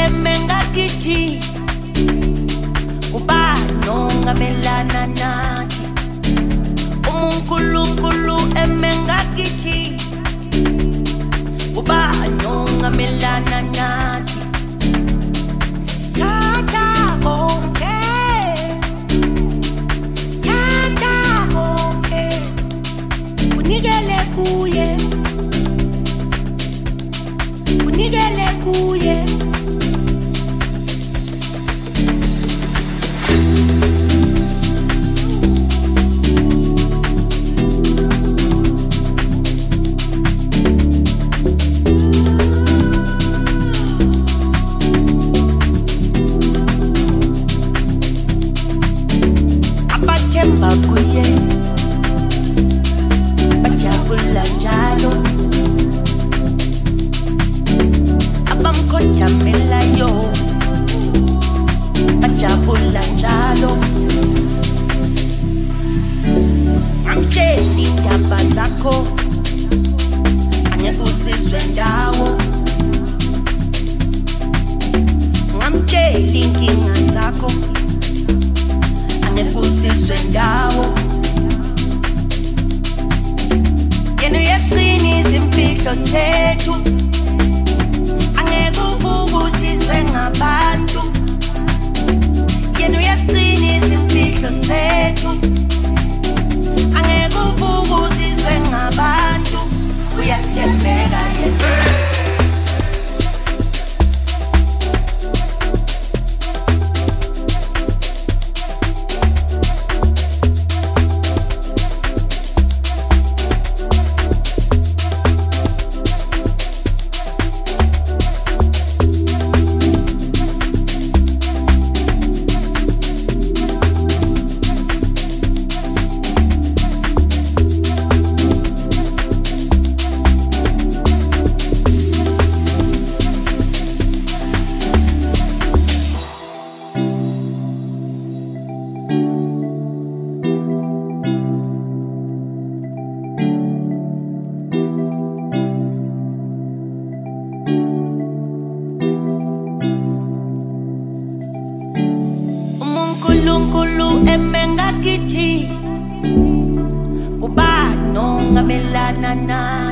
emengakiti ubano ngamelana nathi umunkulunkulu emengakiti ubano ngamelana nathi tata bonke unikele kuye abathemba kuye bajabula njalo abamkhothamela yo bajabula njalo amtsheli indaba zakho angeke uzizwe ndawo ngamtsheli inkinga zakho angeke uzizwe ndawo yena uyasiqinisa imfihlo sethu angeke uvuke uzizwe ngabantu yena uyasiqinisa imfihlo sethu angeke uvuke uzizwe ngabantu uyathembeka yena umunkulunkulu emengakiti ubano ngamelana nathi